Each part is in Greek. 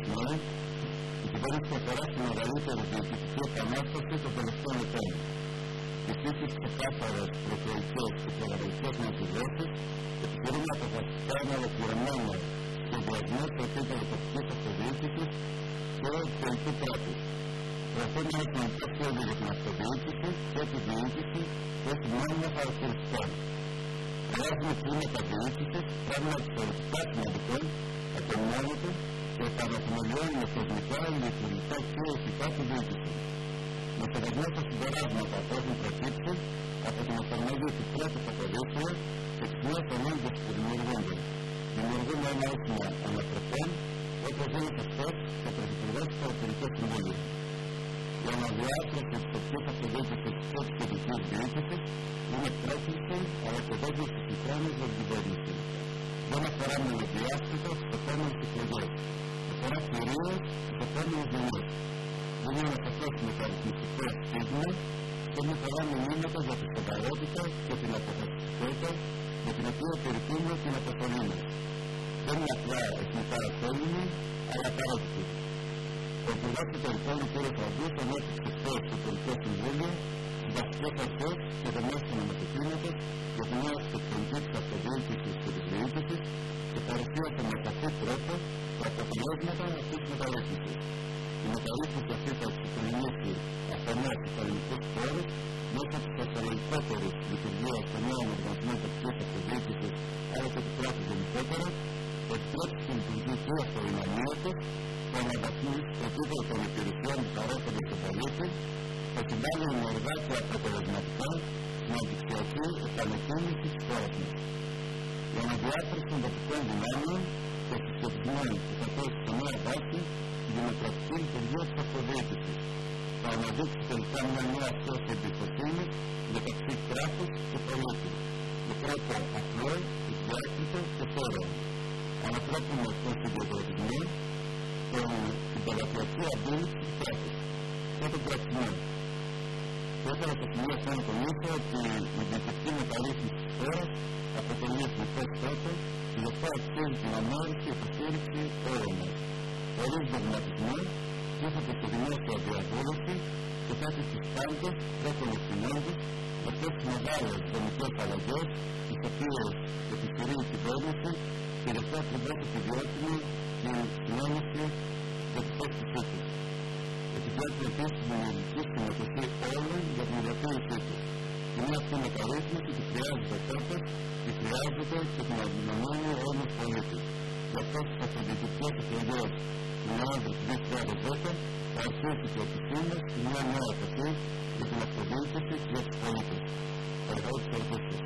Νέου, η κυβέρνηση αφορά στη μεγαλύτερη διοικητική επανάσταση των τελευταίων ετών. Επίσης, ξεκάθαρες προφορικές και προγραμματικές μας δηλώσεις επιχειρούν αποφασιστικά ένα ολοκληρωμένο σχεδιασμό στο επίπεδο τοπικής αυτοδιοίκησης και πολιτικού κράτους. Προτείνει ένα κοινωνικό σχέδιο για την αυτοδιοίκηση και τη διοίκηση που έχει μόνιμα χαρακτηριστικά. Αλλάζουμε κλίμακα διοίκησης, πράγμα εξαιρετικά σημαντικό από μόνο του και επαναθεμελιώνουμε θεσμικά, λειτουργικά και ηθικά τη διοίκηση. Με σεβασμό στα συμπεράσματα που έχουν προκύψει από την εφαρμογή της πρώτης αποδείξεως και τις νέες ανάγκες που δημιουργούνται. Δημιουργούμε ένα όχημα ανατροπών, όπως είναι σωστός και πρωθυπουργός του Χαρακτηρικού Συμβούλου. Η αναδιάρθρωση της τοπικής αυτοδιοίκησης και της κεντρικής διοίκησης είναι πρόκληση αλλά και δέσμευση συγχρόνως για την κυβέρνηση. Δεν αφορά μόνο διάστητα στις επόμενες εκλογές. Αφορά κυρίως τις επόμενες γενιές. Είναι ένα σαφές μεταρρυθμιστικό στίγμα και με πολλά μηνύματα για τη σοβαρότητα και την αποφασιστικότητα με την οποία περιποιούμε την αποστολή μας. Δεν είναι απλά εθνικά ωφέλιμη, αλλά απαραίτητη. Ο Υπουργός Εξωτερικών κ. Φραγκούς ανέπτυξε χθες στο Υπουργικό Συμβούλιο τις βασικές αρχές και δομές του νομοθετήματος για τη νέα αρχιτεκτονική της αυτοδιοίκησης και της διοίκησης και παρουσίασε με σαφή τρόπο τα αποτελέσματα αυτής της μεταρρύθμισης. Η μεταρρύθμιση αυτή θα εξοικονομήσει αφενός τους ελληνικούς πόρους μέσω της ασφαλιστικότερης λειτουργίας των νέων οργανισμών τοπικής αυτοδιοίκησης αλλά και του κράτους γενικότερα, θα επιτρέψει τη λειτουργική αυτοδυναμία του, θα αναβαθμίσει το επίπεδο των υπηρεσιών που παρέχονται στον πολίτη, θα συμβάλλει ενεργά και αποτελεσματικά στην αντιξιακή επανεκκίνηση της χώρας μας. Η αναδιάρθρωση των τοπικών δυνάμεων και συσχετισμών που θα θέσει σε νέα βάση τη δημοκρατική λειτουργία της αυτοδιοίκησης. Θα αναδείξει τελικά μια νέα σχέση εμπιστοσύνης μεταξύ κράτους και πολίτη, με τρόπο απλό, εισδιάκριτο και θόρεο. Ανατρέπουμε τον συγκεντρωτισμό, την πελατειακή αντίληψη του κράτους και τον κρατισμό. Θα ήθελα στο σημείο αυτό να τονίσω ότι η διοικητική μεταρρύθμιση της χώρας αποτελεί εθνικό στόχο και γι' αυτό αξίζει την ανόρυξη και υποστήριξη όλων μας. Χωρίς δογματισμό, τίθεται στη δημόσια διαβούλευση και θέτει στους πάντες πρέπει να ευθυνόντως για αυτές τις μεγάλες δομικές αλλαγές, τις οποίες επιχειρεί η κυβέρνηση και γι' αυτό ακριβώς επιδιώκουμε την συνένωση για τις θέσεις της. Επιδιώκουμε επίσης την δημιουργική συμμετοχή όλων για την υλοποίησή της. Και μια αυτή μεταρρύθμιση που χρειάζεται τότε και χρειάζεται και την αντιλαμβάνει ο ένας πολίτης. Γι' αυτό στις αυτοδιοικητικές εκλογές του Νοέμβρη του 2010 θα αρχίσει και επιτύχει μια νέα εποχή για την αυτοδιοίκηση και για τους πολίτες. Ευχαριστώ τους πολίτες.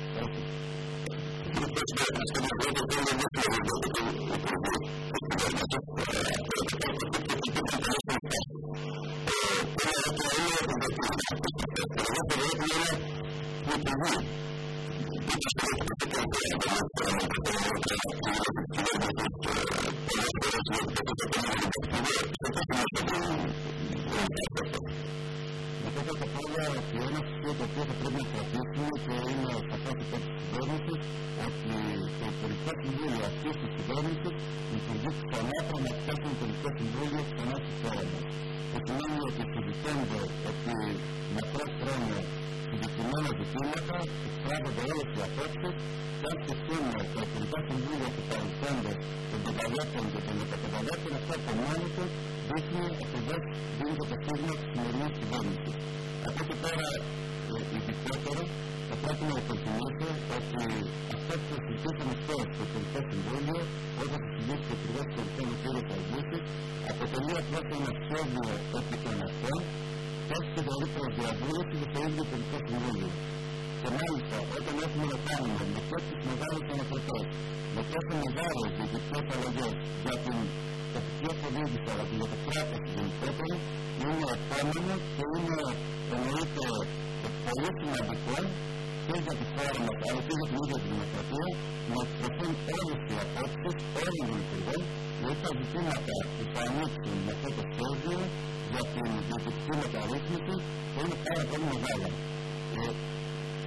Μετά θα πω ότι ένα στοιχείο το οποίο θα πρέπει να κρατήσουμε και είναι σαφώς υπέρ της κυβέρνησης ότι το Υπουργικό Συμβούλιο αυτής της κυβέρνησης λειτουργεί ξανά πραγματικά στο Υπουργικό Συμβούλιο ξανά στη χώρα μας. Το σημαίνει ότι συζητώνται ότι μακρό χρόνο συγκεκριμένα ζητήματα εισπράγονται όλες οι απόψεις και αν σκεφτούμε τα Υπουργικά Συμβούλια του παρελθόντος των πενταλέτων και των μεταπενταλέτων, αυτό από μόνο του δείχνει ακριβώς δίνεται το στίγμα της σημερινής κυβέρνησης. Από εκεί πέρα, ειδικότερα, θα πρέπει να υπενθυμίσω ότι αυτό που συζητήσαμε χθες στο Υπουργικό Συμβούλιο, όπως συζητήθηκε ο Υπουργός Εξωτερικών κ. Φραγκούσης, αποτελεί απλώς ένα σχέδιο οπτικών αυτών και έχει δηλαδή προσδιαβούλευση για το ίδιο Υπουργικό Συμβούλιο. Και μάλιστα, όταν έχουμε να κάνουμε με τέτοιες μεγάλες ανατροπές, με τόσο μεγάλες διοικητικές αλλαγές για την τοπική αυτοδιοίκηση αλλά και για το κράτος γενικότερα, είναι επόμενο και είναι εννοείται πολύ σημαντικό και για τη χώρα μας αλλά και για την ίδια τη δημοκρατία να εκφραστούν όλες οι απόψεις όλων των υπουργών γιατί τα ζητήματα που θα ανοίξουν με αυτό το σχέδιο για την διοικητική μεταρρύθμιση θα είναι πάρα πολύ μεγάλα.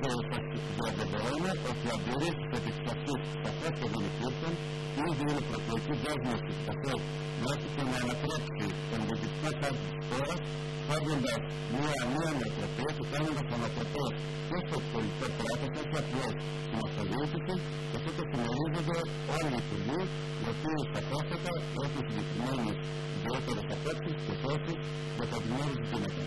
και σας διαβεβαιώνω ότι αντιρρήσεις επί της αυτής καθώς και δεν υπήρχαν, ήδη είναι προκλητική δέσμευση καθώς μέχρι και να ανατρέψει τον διοικητικό χάρτη της χώρας, φέρνοντας μια νέα νοοτροπία και κάνοντας ανατροπές και στο πολιτικό κράτος, όχι απλώς στην αυτοδιοίκηση, και αυτό το συμμερίζονται όλοι οι υπουργοί, οι οποίοι σαφέστατα έχουν συγκεκριμένες ιδιαίτερες απόψεις και θέσεις για τα επιμέρους ζητήματα.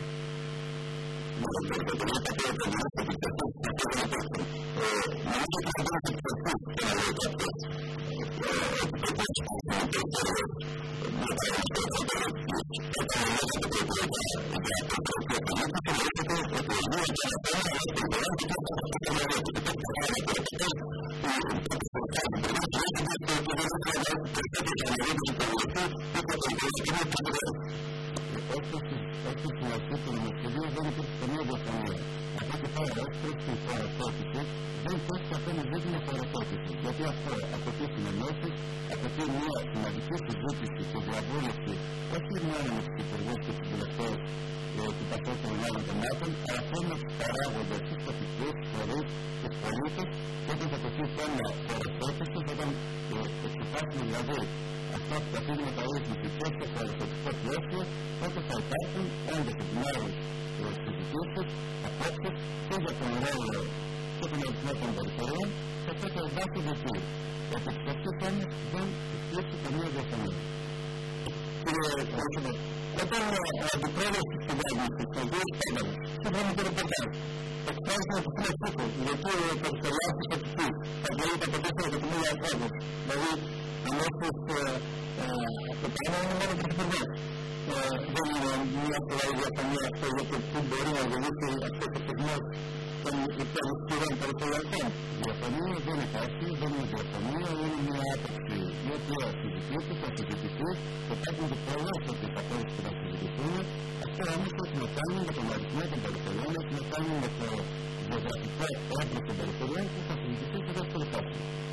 Όπως στην αρχή του νομοσχεδίου δεν υπήρχε καμία διαφωνία. Από εκεί πέρα, ως προς την φοροθέτηση, δεν υπάρχει ακόμη ζήτημα φοροθέτηση. Γιατί αυτό απαιτεί συνεννόσεις, απαιτεί μια σημαντική συζήτηση και διαβούλευση, όχι μόνο με τους υπουργούς και τους βουλευτές του ΠΑΣΟΚ των άλλων κομμάτων, αλλά και με τους παράγοντες, τους τοπικούς, τους φορείς, τους πολίτες, και όταν θα τεθεί θέμα φοροθέτησης, όταν εξετάσουμε δηλαδή αυτά που τα αφήνουμε τα ρύθμιση και στο φοροθετικό πλαίσιο, τότε θα υπάρχουν όντως επιμέρους συζητήσεις, απόψεις και για τον ρόλο και τον αριθμό των περιφερειών και αυτό το βάση δυτή. Επί της αυτής όμως δεν υπήρξε καμία διαφωνία. Κύριε Πρόεδρε, όταν ο αντιπρόεδρος της κυβέρνησης, ο κ. Στέφανος, σύμφωνα με το ρεπορτάζ, εκφράζει την επιφύλαξή του, γιατί ο περιφερειάς της Αττικής θα βγαίνει τα 4 εκατομμύρια ανθρώπους, δηλαδή αμέσως το πάνω είναι μόνο πρωθυπουργός. Δεν είναι μια σοβαρή διαφωνία αυτό για το που μπορεί να οδηγήσει αυτός ο θεσμός των ισχυρών περιφερειακών. Διαφωνία δεν υπάρχει, δεν είναι διαφωνία, είναι μια άποψη η οποία συζητείται, θα συζητηθεί και υπάρχουν και πολλές αυτές τις απόψεις που θα συζητηθούν. Αυτό όμως έχει να κάνει με τον αριθμό των περιφερειών, έχει να κάνει με το γεωγραφικό έδρος των περιφερειών που θα συζητηθεί στο δεύτερο φάση.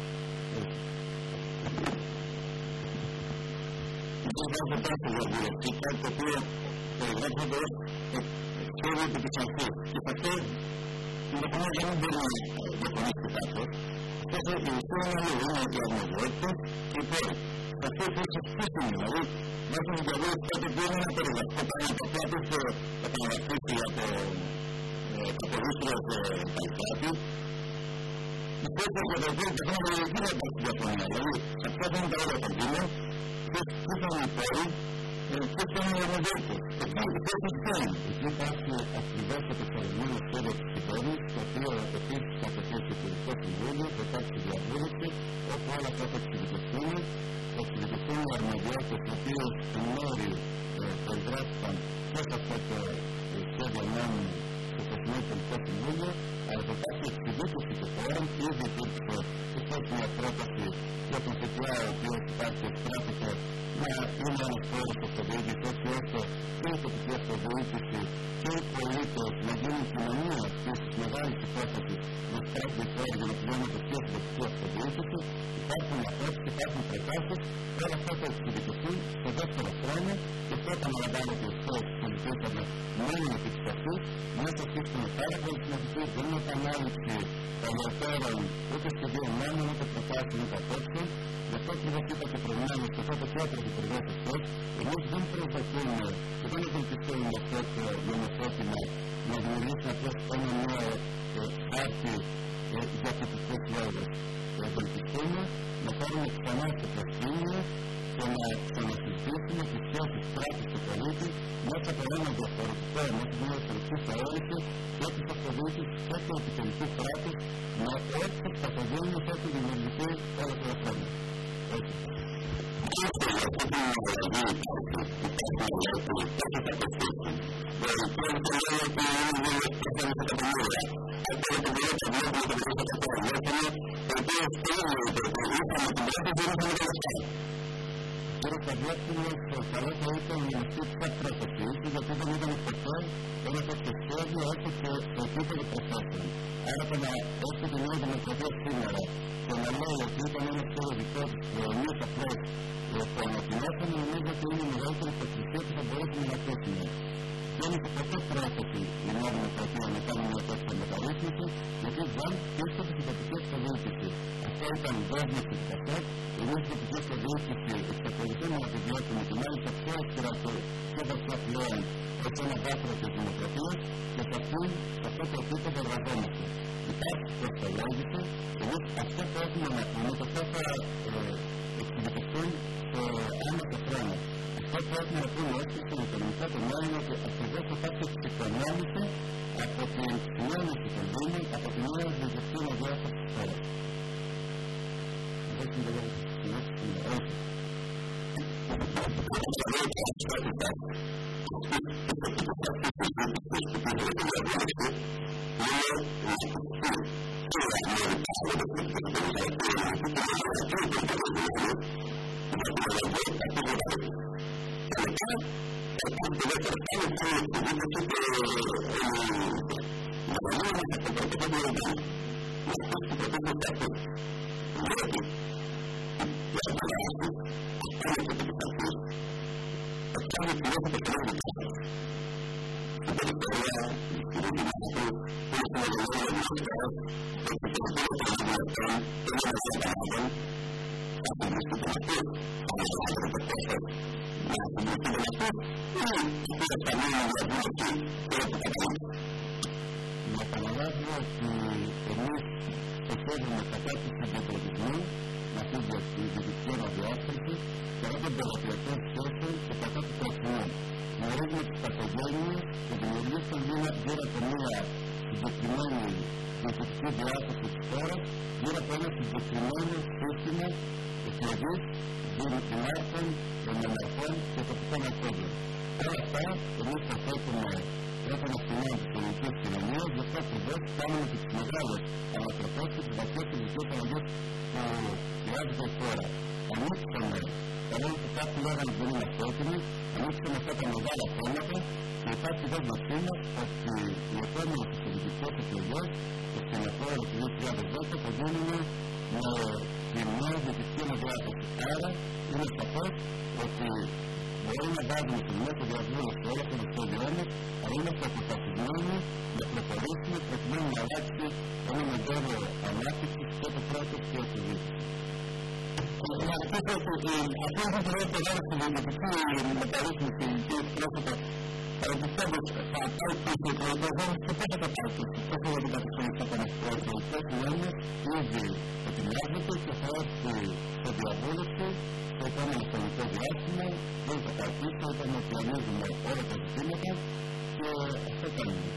Δεν θα υπάρχει διαβούλευση, κάτι το οποίο περιγράφεται ως σχέδιο επί της αρχής. Και σε αυτό ενδεχομένως δεν μπορεί να διαφωνήσει κάποιος. Ωστόσο, η ουσία είναι άλλη, είναι οι αρμοδιότητες και οι πόροι. Σε αυτό υπήρξε σύστημα, δηλαδή μέσα στην διαβούλευση κάτι που είναι ένα περιγραφικό πράγμα, το οποίο θα παραγραφήσει από το ποδίστριο και τα υπάτη. Υπήρξε για το οποίο τεχνολογική δεν υπάρχει διαφωνία, δηλαδή σε αυτό δεν είναι τα όλα τα δίνω. Ποιος είναι οι πόροι, ποιος είναι οι αρμοδιότητες, ποιος είναι. Εκεί υπάρχει ακριβώς επεξεργασμένο σχέδιο της κυβέρνησης, το οποίο επίσης θα τεθεί στο Υπουργικό Συμβούλιο, θα υπάρξει διαβούλευση, όπου όλα αυτά θα εξειδικευτούν, θα εξειδικευτούν οι αρμοδιότητες, οι οποίες εν μέρει περιγράφηκαν και σε αυτό το σχέδιο νόμου στο Εθνικό Υπουργικό Συμβούλιο, αλλά θα υπάρξει εξειδίκευση και πόρων. Ήδη υπήρξε μια πρόταση για τον ΦΠΑ, ο οποίος υπάρχει εξτράπηκε να είναι ένας φόρος αυτοδιοίκησης, έτσι ώστε και η τοπική αυτοδιοίκηση και οι πολίτες να γίνουν κοινωνία της μεγάλης υπόθεσης να στρέφουν φόρο για να πηγαίνουν απευθείας στην τοπική αυτοδιοίκηση. Υπάρχουν απόψεις, υπάρχουν προτάσεις, όλα αυτά θα εξειδικευτούν στο δεύτερο χρόνο και αυτό επαναλαμβάνεται ωστόσο συζητήσαμε μόνο επί της αυτής, μέσα σύστημα πάρα πολύ σημαντική, δεν είναι επανάληψη παλαιότερων ούτε σχεδίων νόμων, ούτε προτάσεων, ούτε απόψεων. Γι' αυτό ακριβώς είπα και προηγουμένως και αυτό το κέντρο του Υπουργού εχθές, εμείς δεν προσδοκούμε και δεν ευελπιστούμε με αυτό το νομοθέτημα να δημιουργήσουμε απλώς ένα νέο χάρτη για τοπικούς λόγους. Ευελπιστούμε να πάρουμε ξανά στο προσκήνιο και να ξανασυζητήσουμε τις σχέσεις κράτους και πολίτη μέσα από ένα διαφορετικό, μέσα από μια διαφορετική θεώρηση και της αυτοδιοίκησης και του επιτελικού κράτους με έξω καθοδίνους έχουν δημιουργηθεί όλα τα χρόνια. Κύριε Παυλόπουλος, καλό θα ήταν να μας πείτε κάποια πρόταση, γιατί δεν ήταν ποτέ ένα τέτοιο σχέδιο όσο και το επίπεδο προσθέσεων. Άρα το να έχει τη Νέα Δημοκρατία σήμερα και να λέει ότι ήταν ένα σχέδιο δικό της που εμείς απλώς το ανακοινώσαμε, νομίζω ότι είναι η μεγαλύτερη υποκρισία που θα μπορέσουμε να ακούσουμε. Και δεν είχε ποτέ πρόθεση η Νέα Δημοκρατία να κάνει μια τέτοια μεταρρύθμιση, γιατί δεν πίστευε στην τοπική αυτοδιοίκηση. Αυτό ήταν δέσμευση του ΠΑΣΕΚ. Εμείς στην τοπική αυτοδιοίκηση εξακολουθούμε να επιδιώκουμε και μάλιστα πιο αυστηρά και πιο βαθιά πλέον ως ένα βάθρο της δημοκρατίας και σε αυτό το επίπεδο εργαζόμαστε. Υπάρχει προστολόγηση, εμείς αυτό που έχουμε να πούμε, το θα εξηγητιστούν σε άμεσο χρόνο. Αυτό που έχουμε να πούμε έτσι στην οικονομικά τομέα είναι ότι ακριβώς υπάρχει εξοικονόμηση από την μείωση των δήμων, από την νέα διοικητική διάσταση της χώρας. Δεν είναι λόγω της συνέχισης, όχι. Να επαναλάβω ότι εμείς στοχεύουμε κατά του συγκεντρωτισμού, αυτή τη διοικητική αναδιάσταση, κατά των περιφερειακών σχέσεων και κατά του τροφιμού. Γνωρίζουμε τις παθογένειες που δημιουργήσαν γύρω από μια συγκεκριμένη διοικητική διάσταση της χώρας, γύρω από ένα συγκεκριμένο σύστημα εκλογής δημάρχων, νομαρχών και τοπικών αρχόντων. Όλα αυτά εμείς θα θέτουμε πρώτα να σημαίνει της ελληνικής κοινωνίας, γι' αυτό ακριβώς κάνουμε και τις μεγάλες ανατροπές και τις βαθιές ειδικές αλλαγές που χρειάζεται η χώρα. Ανοίξαμε, παρόλο που κάποιοι λέγανε ότι δεν είμαστε έτοιμοι, ανοίξαμε αυτά τα μεγάλα θέματα και υπάρχει δέσμευσή μας ότι οι επόμενες πολιτικές εκλογές και στην εφόρα του 2010 θα γίνουν με την νέα διοικητική αναδιάσταση. Άρα είναι σαφές ότι μπορεί να βάζουμε στη μέση διαβούλευση όλα τα σχέδιά μας, αλλά είμαστε αποφασισμένοι να προχωρήσουμε προκειμένου να αλλάξει ένα μοντέλο ανάπτυξης και το κράτος και τη διοίκηση. Αυτό είναι το πρώτο λόγο στην δημοτική μεταρρύθμιση και πρόσωπα. Πιστεύω ότι θα πάει πίσω το εργαζόμενο και πώς θα τα πάει πίσω. Πώς θα την κατευθύνει από ένα προεκλογικό πλάνο, ήδη ετοιμάζεται και θα έρθει σε διαβούλευση στο επόμενο χρονικό διάστημα, δεν θα πάει πίσω, όταν πλανίζουμε όλα τα ζητήματα και αυτό κάνουμε.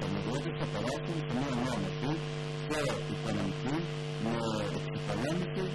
οικονομική, με εξοικονόμηση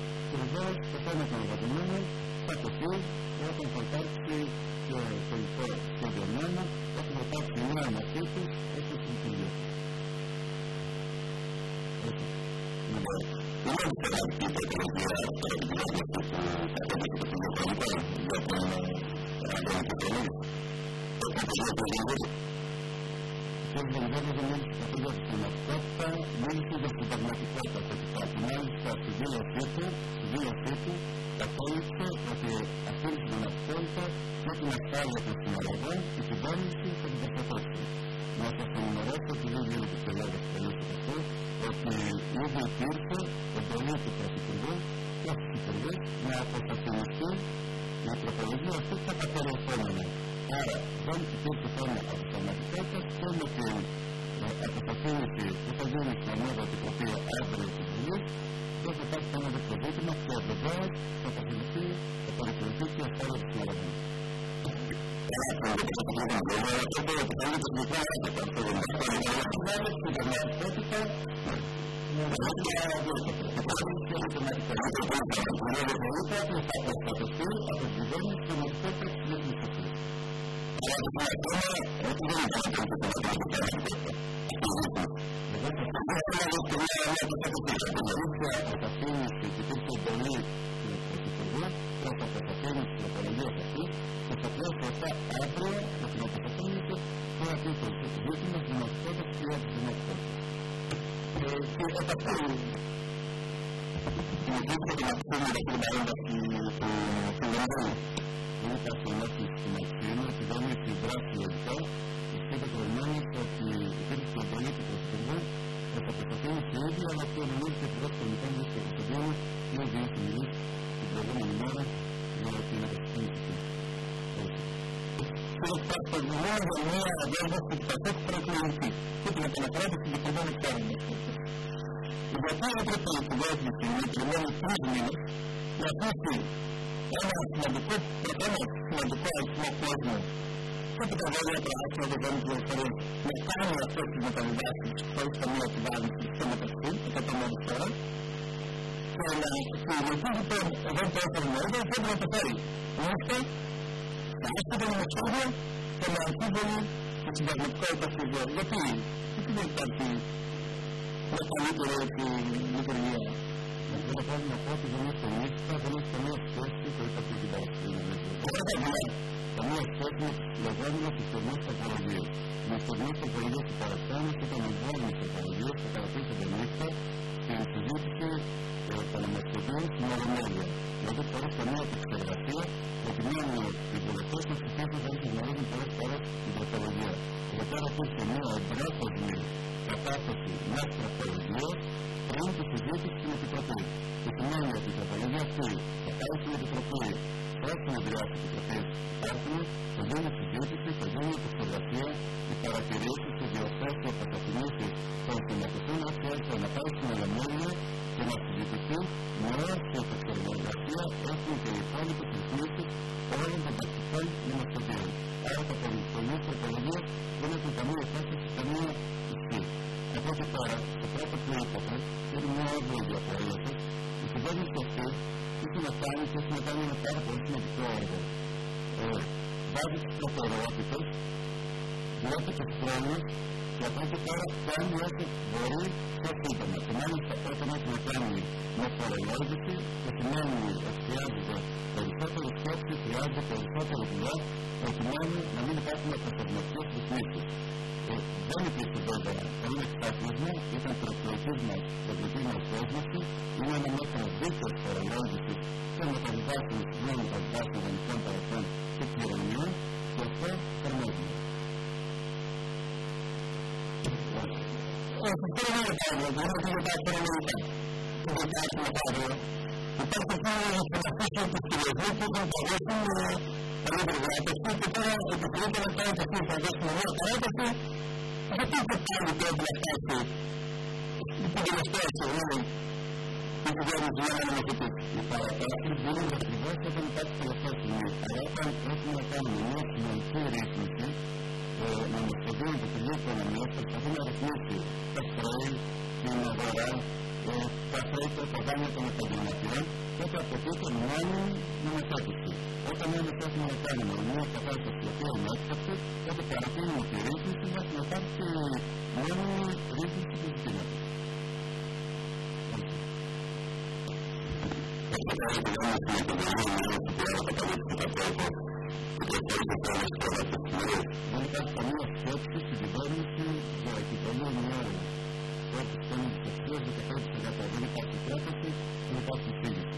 Δεν υπάρχει καμία σκέψη στην κυβέρνηση για επιβολή νέου όπως το είναι της 15%. Δεν υπάρχει πρόταση, δεν υπάρχει σύγχυση.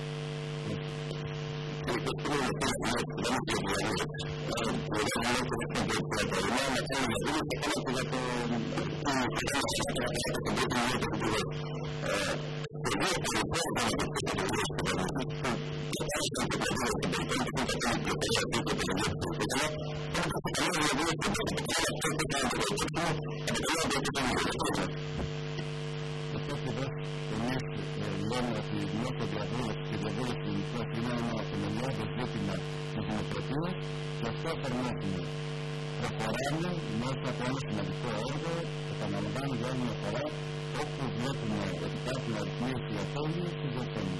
Λέμε ότι μέσω διαβούλευση και διαβούλευση ελληνικής είναι ένα θεμελιώδες ζήτημα της δημοκρατίας και αυτό εφαρμόζουμε. Προχωράμε μέσα από ένα σημαντικό έργο, επαναλαμβάνω για άλλη μια φορά, όπου βλέπουμε ότι υπάρχουν αριθμοί ατόμων στη ζωή.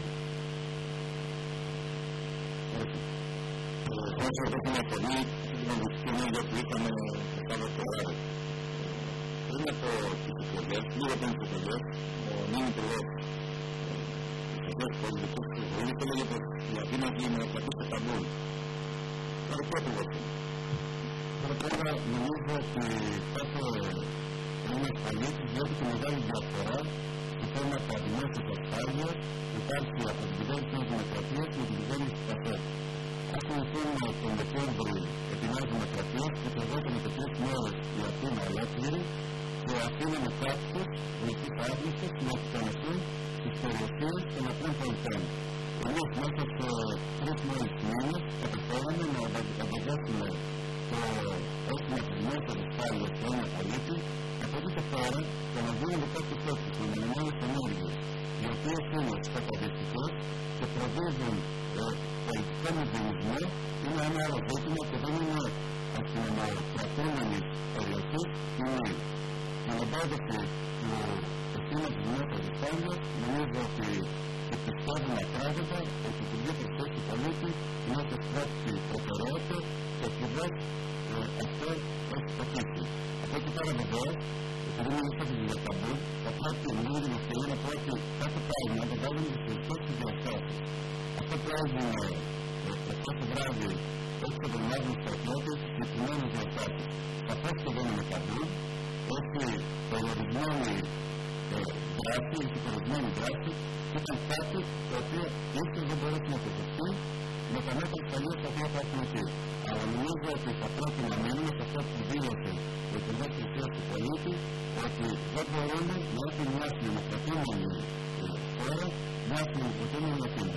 Όσο έχουμε αφορμή στην δημοκρατική ενέργεια που είχαμε στο Σάββατο πριν από τις εκλογές, λίγο πριν τις εκλογές, ο νέος υπουργός της πολιτικής συμβουλής έλεγε πως η Αθήνα δημοκρατεί στο Σταμπούλ. Τώρα ποιο ακριβώς είναι? Τώρα νομίζω ότι κάθε ένας πολίτης βλέπει τη μεγάλη διαφορά σε θέματα δημόσιας ασφάλειας που υπάρχει από την κυβέρνηση της Δημοκρατίας με την κυβέρνηση της ΑΣΕ. Ας θυμηθούμε τον Δεκέμβρη τη Νέα Δημοκρατία που προβόταν από 3 μέρες η Αθήνα ολόκληρη και αφήναμε κάποιους γνωστούς άγνωστους να εκτονωθούν στις περιοχές των απλών πολιτών. Εμείς μέσα σε 3 μόλις μήνες καταφέραμε να ανταγωνίσουμε το αίσθημα της δημόσιας ασφάλειας σε ένα πολίτη. Από εκεί και πέρα το να γίνονται κάποιες έξεις με μεμονωμένες ενέργειες οι οποίες είναι σκοταδιστικές και προβίζουν πολιτικό μηδενισμό είναι ένα άλλο ζήτημα και δεν είναι αστυνομοκρατούμενης περιοχής, είναι την εμπόδευση του αισθήματος της δημόσιας ασφάλειας. Νομίζω ότι πιστεύουμε ακράδαντα ότι η Υπουργή Προστασίας του Πολίτη είναι σε στράψη προτεραιότητα και ακριβώς αυτό έχει πετύχει. Από εκεί πέρα βεβαίως, επειδή μιλήσατε για ταμπού, θα πρέπει να μην την ευκαιρία να πω ότι κάθε πράγμα το βάλουμε στις σωστές του διαστάσεις. Αυτό που έγινε προχθές το βράδυ, έτσι θα τον λάβουν στρατιώτες στις συγκεκριμένες διαστάσεις. Σαφώς και δεν είναι ταμπού, έχει περιορισμένη δράση, έχει περιορισμένη δράση και ήταν κάτι το οποίο ίσως δεν μπορέσει να αποφευθεί με τα μέτρα ασφαλείας τα οποία θα έχουν εκεί. Αλλά νομίζω ότι θα πρέπει να μείνουμε σε αυτό που δήλωσε ο Υπουργός Προστασίας του Πολίτη, ότι δεν μπορούμε να έχουμε μια συνδημοκρατούμενη χώρα, μια συνδημοκρατούμενη Αθήνα.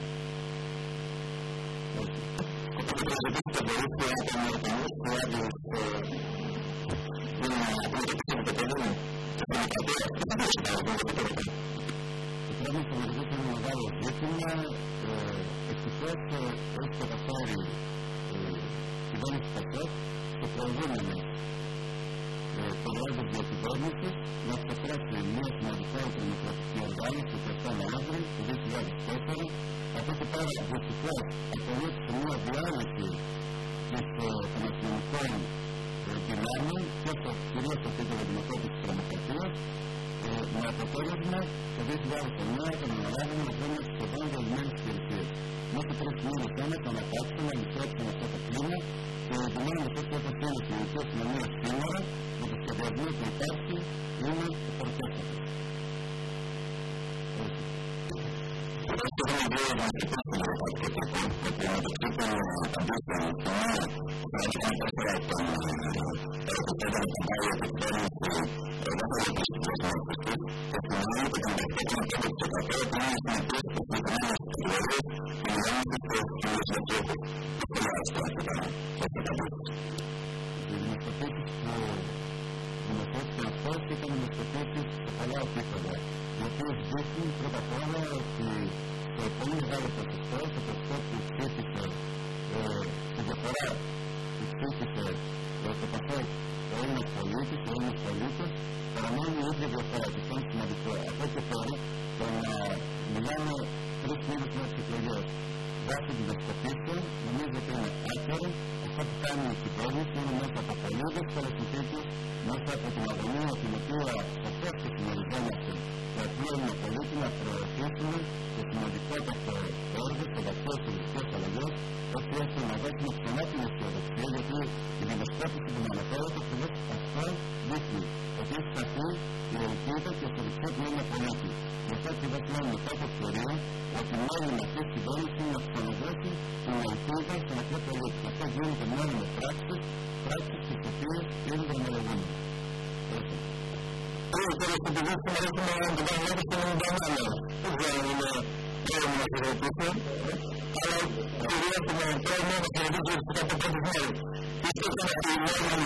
Το πράγμα στο Μερικούς είναι μεγάλο ζήτημα. Ευτυχώς έχει καταφέρει η κυβέρνηση ΠΑΣΕΚ στο προηγούμενο περίοδο διακυβέρνησης να ξεπρέσει μια σημαντικότερη δημοκρατική οργάνωση το 7 Νοέμβρη του 2004. Από εκεί πέρα δυστυχώς ακολούθησε σε μια διάλυση των αστυνομικών δυνάμεων και κυρίως στο επίπεδο δημοκρατικής της τρομοκρατίας, με αποτέλεσμα το 2009 τον αναλάβουμε να βρούμε σχεδόν διαλυμένες υπηρεσίες. Μέχρι 3 μήνες όμως να αναπτύξουμε, να αντιστρέψουμε αυτό το κλίμα και οι δυνάμεις έτσι όπως είναι στην ελληνική αστυνομία σήμερα με το σχεδιασμό που υπάρχει είναι εφορτέστατες. Ήταν δημοσκοπήσεις σε πολλά επίπεδα, οι οποίες δείχνουν πρώτα απ' όλα ότι το πολύ μεγάλο ποσοστό, το ποσοστό που ψήφισε στη διαφορά που ψήφισε το ΠΑΣΕΚ ο Έλληνας πολίτης, οι Έλληνες πολίτες, παραμένει η ίδια διαφορά και αυτό είναι σημαντικό. Από εκεί πέρα, το να μιλάμε 3 μήνες μετά τις εκλογές βάσει δημοσκοπήσεων, νομίζω ότι είναι άκερο. Αυτό που κάνει η κυβέρνηση είναι μέσα από πολύ δύσκολες συνθήκες, μέσα από την αγωνία την οποία σαφώς και συμμεριζόμαστε και απλή Έλληνα πολίτη να προωθήσουμε και σημαντικότατο έργο στο βαθμό της πολιτικής αλλαγής, έτσι ώστε να δώσουμε ξανά την αισιοδοξία, γιατί η δημοσκόπηση που με αναφέρεται ακριβώς αυτό δείχνει ότι έχει σταθεί η ελπίδα και η αισιοδοξία του Έλληνα πολίτη. Γι' αυτό ακριβώς λέμε με κάθε ευκαιρία ότι μόνοι με αυτή τη κυβέρνηση να ξαναδώσει την ελπίδα στον απλό πολίτη. Και αυτό γίνεται μόνο με πράξεις τις οποίες ήδη δρομολογούμε. Τώρα στην πηγή έχουμε αντιλαμβάνει στην Ινδονησία. Δεν ξέρω αν είναι πρόβλημα να συζητήσω, αλλά κυρίως έχουμε πρόβλημα να συζητήσω στις κάτω πρώτες μέρες. Ίσως να επιμένουν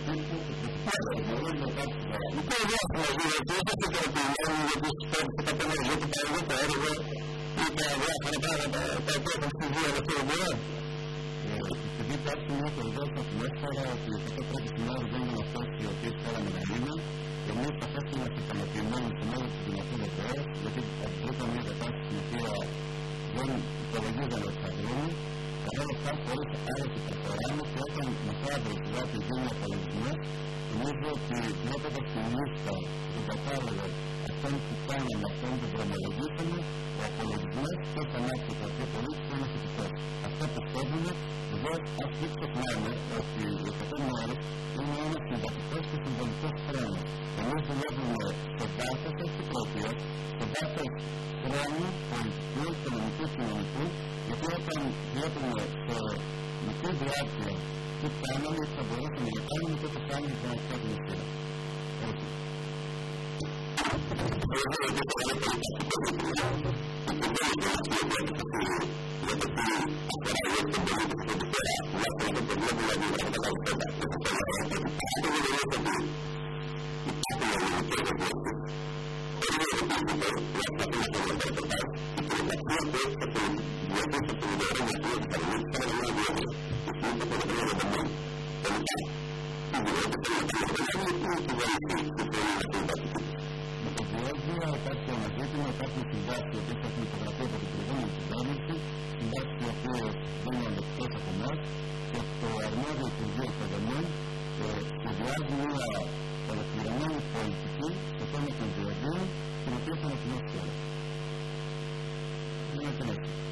μικρό διάστημα ζητήσεις και το επιμένουν για τις καταναλώσεις για το παραγωγό το έργο ή τα διάφορα πράγματα τα οποία έχουν στη βία ελευθερία. Επειδή υπάρχει μια κορδόσα συνέστερα ότι οι 100 πρώτες ημέρες δεν είναι αυτές οι οποίες θέλαμε να είναι, εμείς θα θέλουμε να ικανοποιημένοι σε μόνο του δυνατού βεβαίως, γιατί βρήκαμε μια κατάσταση στην οποία δεν υπολογίζαμε ότι θα βρούμε. Παρόλα αυτά, χωρίς άρρωση προχωράμε και όταν μεθαύριο σιγά τη γίνει ο απολογισμός, νομίζω ότι βλέποντας τη λίστα του κατάλογου αυτών που κάναμε, αυτών που δρομολογήσαμε, ο απολογισμός και ο θανάτης του αρχαίου πολίτη θα είναι θετικός. Αυτό πιστεύουμε, βεβαίως, ας μην ξεχνάμε ότι οι 100 μέρες είναι ένας συμβατικός και συμβολικός χρόνος. Εμείς δουλεύουμε σε βάθος, όχι πρόπειας, σε βάθος χρόνου, πολιτικού, οικονομικού, κοινωνικού, γιατί όταν βλέπουμε σε μικρή διάρκεια τι κάναμε, θα μπορούσαμε να κάνουμε και το κάνουμε για να φτιάχνουμε σειρά. Έτσι. Υπάρχει ένα ζήτημα, υπάρχουν συμβάσεις οι οποίες έχουν υπογραφεί από την προηγούμενη κυβέρνηση, συμβάσεις οι οποίες δεν είναι αντεκτές από εμάς και το αρμόδιο Υπουργείο Οικονομικών σχεδιάζει μια ολοκληρωμένη πολιτική στο θέμα των διαδίων, την οποία θα ανακοινώσει τώρα. Είναι αυτό.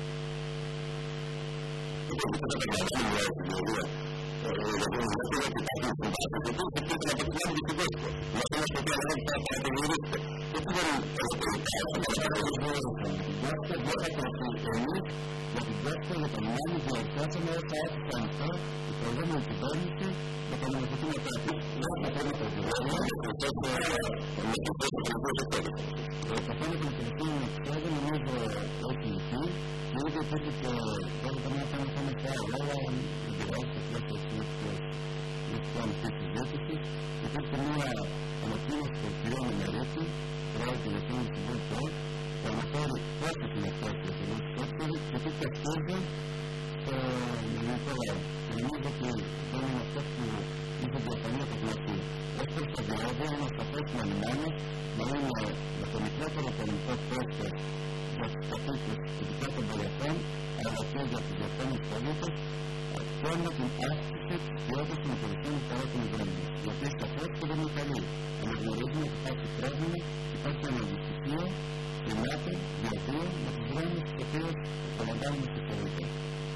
Υπήρχε μια ανακοίνωση του κ. Μενερίτη, πρόεδρου του Διευθύνου Συμβούλου, που αναφέρει πόσες είναι αυτές οι εθνικές δεύτερες και τι ταυτίζουν στο ελληνικό λαό. Και νομίζω ότι δεν είναι αυτό που είχε διαφανεί από την αρχή. Ως προς τα διόδια, είναι σαφές να λιμάνει να είναι με το μικρότερο οικονομικό κόστος για τους κατοίκους ειδικά των περιοχών, αλλά και για τους διαφθόνους πολίτες, και με την αύξηση της ποιότητας των υπηρεσιών που παρέχουν οι δρόμοι, οι οποίες καθώς και δεν είναι καλοί. Αναγνωρίζουμε ότι υπάρχει πρόβλημα, υπάρχει αναντιστοιχείο χρημάτων, διαδίων με τους δρόμους τους οποίους απολαμβάνουμε στις περιοχές.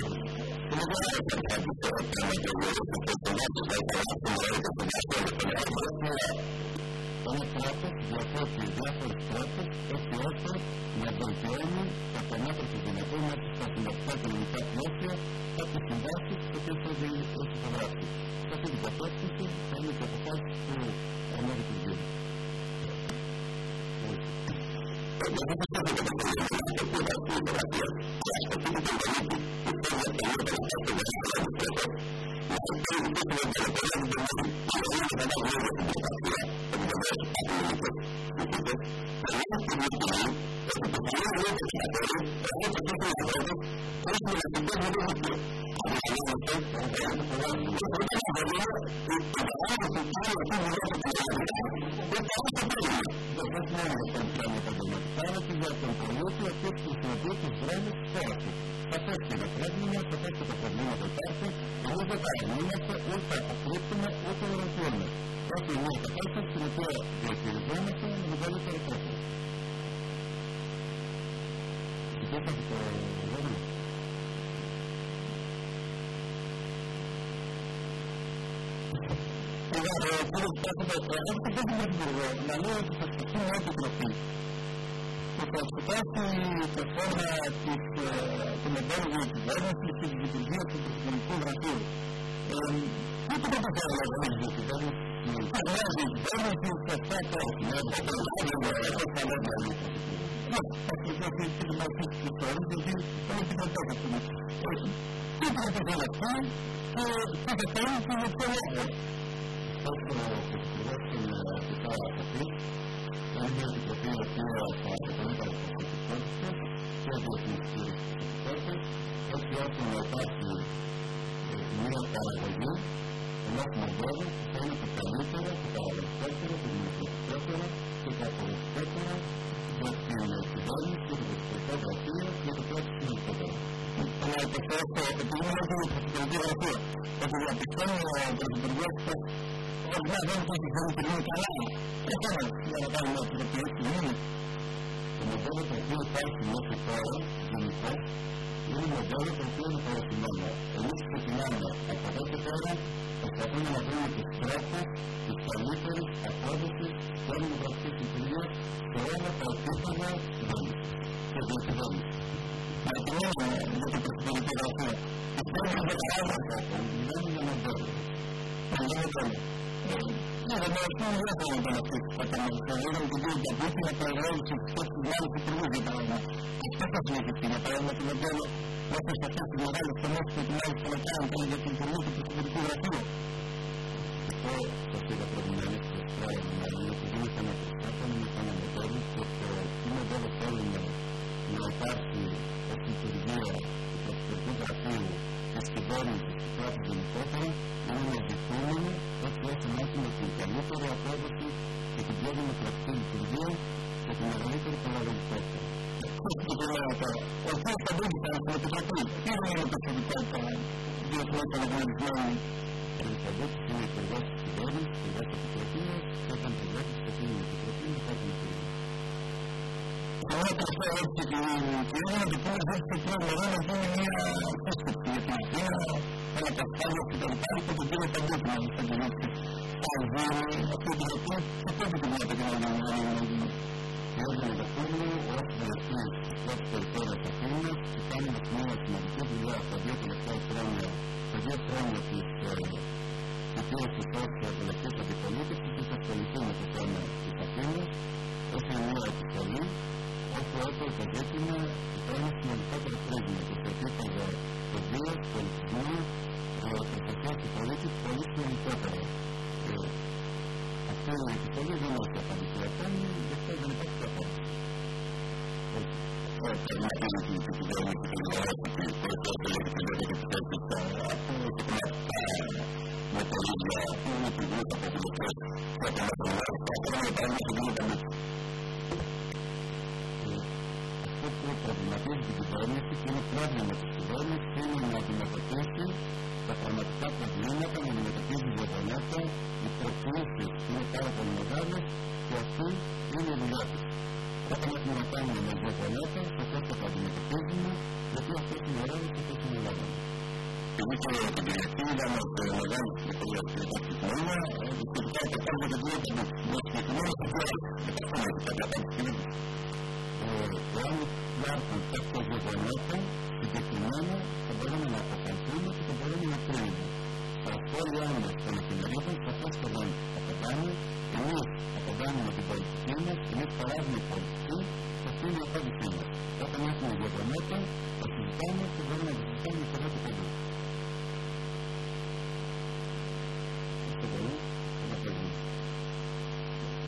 Είναι τρόπος, διαθέτει διάφορους τρόπους, έτσι ώστε να βελτιώνει το πανάτροπο δυνατό μέσα στα συντακτικά κοινωνικά πλαίσια κάποιες συμβάσεις τις οποίες έχει υπογράψει. Σε αυτή την κατεύθυνση θα είναι και αποφάσεις του αρμόδιου Υπουργείου. ακούσατε το λόγο. Κύριε Στέφανο, έρχεται και με την Υπουργό να λέει ότι θα σταθεί μια επιτροπή που θα εξετάσει το θέμα του μοντέλου διακυβέρνησης και της λειτουργίας του Πρωθυπουργικού Γραφείου. Τι το καταφέρει να κάνει η διακυβέρνηση? Αλλάζει η κυβέρνηση σε αυτά τα ενός μοντέλου που θα είναι το καλύτερο, το παραγωγικότερο, το δημοκρατικότερο και το αποδοτικότερο για την κυβέρνηση, για την Πρωθυπουργικό Γραφείο και για το κράτος συνολικότερο. Να υποσχέσω, επειδή είναι το Πρωθυπουργικό Γραφείο, ότι διαπιστώνει ο Πρωθυπουργός ότι δεν έχει φέρει την μήνυ καλά, προφανώς για να κάνει μια επιτροπή στη μήνυ. Το μοντέλο το οποίο υπάρχει μέχρι τώρα, γενικώς, είναι μοντέλο το οποίο είναι παρασυμένο. Εμείς ξεκινάμε από εδώ και πέρα, προσπαθούμε να βρούμε τους τρόπους, τους καλύτερους απόδοσης και δημοκρατικής λειτουργίας σε όλα τα επίπεδα της διακυβέρνησης. Να επιμείνουμε για το Πρωθυπουργικό Γραφείο. Πιστεύουμε για παράδειγμα, μιλάμε για μοντέλο. Δεν μπορούμε να κάνουμε τον αυτή τη κατανάλωση. Λέγαμε τον κύριο Τζαμπούτη να προεγράψει τις τόσες μεγάλες υπουργούς για παράδειγμα. Αυτό θα συνεχιστεί. Για παράδειγμα, το μοντέλο μέσα σε αυτές τις μεγάλες τομές που ετοιμάζεται να κάνουν τώρα για την υπουργό του Πρωθυπουργικού Γραφείου. Αυτό σας είπα προηγουμένως και στράβω μάλλον ότι γίνεται να προσπάθουμε με ένα μοντέλο και το τι μοντέλο θέλουμε να υπάρχει ως λειτουργία του Πρωθυπουργικού Γραφείου της κυβέρνησης του κράτους γενικότερα είναι ένα ζητούμενο έτσι ώστε να έχουμε την καλύτερη απόδοση και την πιο δημοκρατική λειτουργία και την μεγαλύτερη παραγωγικότητα. Ο κ. Σταμπούτης θα μας επιτραπεί. Τι είναι η προσωπικότητα διεθνώς αναγνωρισμένη? Ο κ. Σταμπούτης είναι υπουργός της κυβέρνησης, υπουργός της Επιτροπής και όταν προβλέπει στο Σύνολο της Επιτροπής να κάνει την υπουργή. Θέλω να προσφέρω έτσι την κυρία να το πούμε ότι το πρώτο να πούμε μια σύσκεψη για την Αθήνα, ένα καστάδιο και τα λοιπά, και τον κύριο Σταμπούτη να μας αντιλήξει. Αν δίνει αυτή την επιτροπή, σε πότε την βλέπετε και να γίνει? Κύριε Δημοκρατούλου, ως διευθυντής της πρώτης περιφέρειας Αθήνας, και κάνουμε μια σημαντική δουλειά στα δύο τελευταία χρόνια, τα 2 χρόνια της θητείας της πρώτης βουλευτής αντιπολίτευσης, και θα ασχοληθούμε με το θέμα της Αθήνας, έχει μια επιστολή, όπου έχω το ζήτημα το ένα σημαντικότερο πρίσμα και σε επίπεδο παιδείας, πολιτισμού, προστασίας του πολίτη, πολύ σημαντικότερα. Αυτή η επιστολή δεν έχει απαντηθεί ακόμη, γι' αυτό δεν υπάρχει απάντηση. Πραγματίζει την κυβέρνηση και την Ελλάδα και η περισσότερη κυβέρνηση και την Ελλάδα αυτό είναι το με το ίδιο που είναι τη γλώσσα από τη λεπτές και από την Ελλάδα και από την Ελλάδα και την Ελλάδα. Αυτό που προβληματίζει την κυβέρνηση και είναι πρόβλημα της κυβέρνησης είναι να αντιμετωπίσει τα πραγματικά προβλήματα, να αντιμετωπίζει γεγονότα, οι προκλήσεις είναι πάρα πολύ μεγάλες και αυτή είναι η δουλειά της. Όταν έχουμε να κάνουμε με γεγονότα, σαφώς θα τα αντιμετωπίζουμε, γιατί αυτές είναι ωραίες και αυτές είναι μεγάλες. Εμείς την Κυριακή είδαμε σε μεγάλη συμμετοχή στην κοινωνία, δυστυχικά το κάνουμε την κοινωνία με συγκεκριμένες situaίες και τα έχουμε και τα απαντήσεις. Εάν υπάρχουν τέτοια γεγονότα, συγκεκριμένα θα μπορούμε να αποφανθούμε και θα μπορούμε να κρίνουμε. Τα σχόλιά μας των εφημερίδων σαφώς και δεν απαντάνε. Εμείς απαντάμε με την πολιτική μας, εμείς παράγουμε